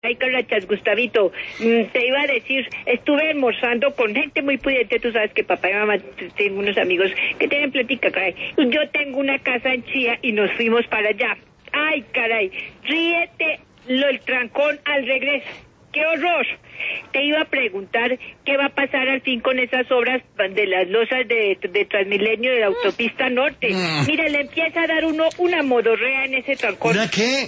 Ay, carachas, Gustavito, te iba a decir, estuve almorzando con gente muy pudiente, tú sabes que papá y mamá tengo unos amigos que tienen plática, caray, y yo tengo una casa en Chía y nos fuimos para allá. Ay, caray, ríete el trancón al regreso. ¡Qué horror! Te iba a preguntar qué va a pasar al fin con esas obras de las losas de Transmilenio de la autopista norte. Mira, le empieza a dar una modorrea en ese trancón. ¿Una qué?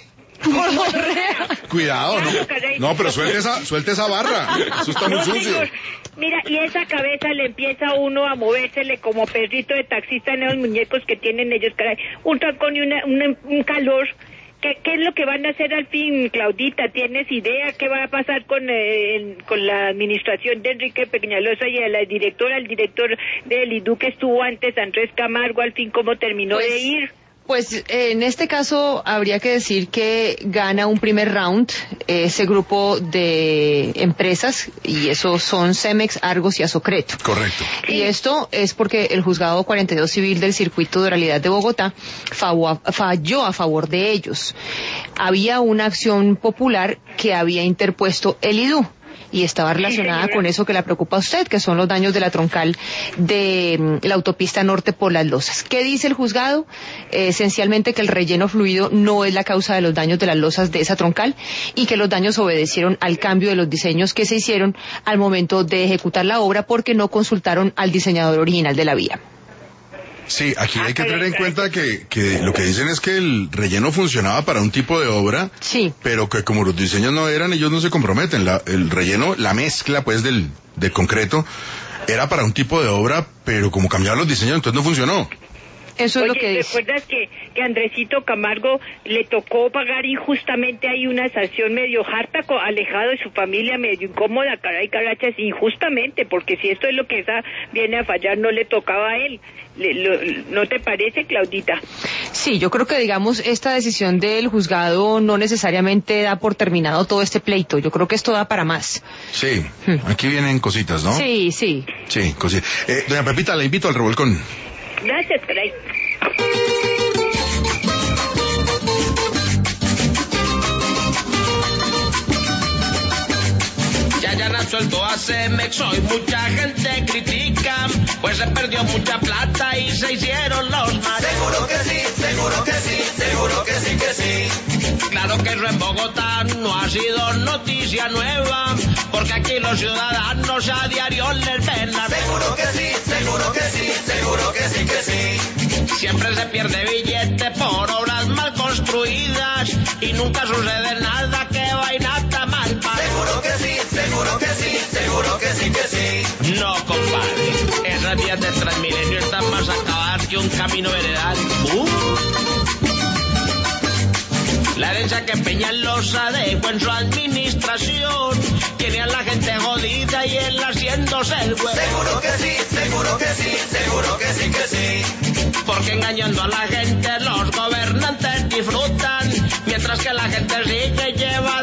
Cuidado, no, pero suelte esa barra, eso está muy sucio. Señor. Mira, y esa cabeza le empieza uno a movérsele como perrito de taxista en esos muñecos que tienen ellos, caray. Un trancón y un calor. ¿Qué es lo que van a hacer al fin, Claudita? ¿Tienes idea qué va a pasar con la administración de Enrique Peñalosa y el director del IDU que estuvo antes, Andrés Camargo, al fin cómo terminó de ir? Pues en este caso habría que decir que gana un primer round ese grupo de empresas, y esos son Cemex, Argos y Asocreto. Correcto. Y esto es porque el juzgado 42 civil del circuito de oralidad de Bogotá falló a favor de ellos. Había una acción popular que había interpuesto el IDU, y estaba relacionada con eso que le preocupa a usted, que son los daños de la troncal de la autopista norte por las losas. ¿Qué dice el juzgado? Esencialmente que el relleno fluido no es la causa de los daños de las losas de esa troncal, y que los daños obedecieron al cambio de los diseños que se hicieron al momento de ejecutar la obra, porque no consultaron al diseñador original de la vía. Sí, aquí hay que tener en cuenta que lo que dicen es que el relleno funcionaba para un tipo de obra, sí, pero que como los diseños no eran, ellos no se comprometen. El relleno, la mezcla pues del concreto, era para un tipo de obra, pero como cambiaron los diseños, entonces no funcionó. Eso es lo que dice. ¿Recuerdas que Andresito Camargo le tocó pagar injustamente ahí una sanción medio harta, alejado de su familia, medio incómoda, caray, carachas, injustamente, porque si esto es lo que viene a fallar, no le tocaba a él. ¿No te parece, Claudita? Sí, yo creo que, digamos, esta decisión del juzgado no necesariamente da por terminado todo este pleito. Yo creo que esto da para más. Sí, aquí vienen cositas, ¿no? Sí, sí. Sí, cositas. Doña Pepita, le invito al revolcón. Gracias, caray. Ya han absuelto a Cemex, hoy mucha gente critica, pues se perdió mucha plata y se hicieron los malos. Seguro que sí, seguro que sí, seguro que sí, que sí. Claro que eso en Bogotá no ha sido noticia nueva, porque aquí los ciudadanos a diario les ven la... Seguro que sí, seguro que sí, seguro que sí, que sí. Siempre se pierde billete por obras mal construidas y nunca sucede nada, que vaina tan mal. Seguro que sí, seguro que sí, seguro que sí, que sí. No, compadre, esas vías del Transmilenio están más acabadas que un camino veredal. La herencia que Peñalosa dejó en su administración tiene a la gente jodida y él haciéndose el huevo. Seguro que sí, seguro que sí, seguro que sí, que sí. Porque engañando a la gente los gobernantes disfrutan, mientras que la gente sigue llevando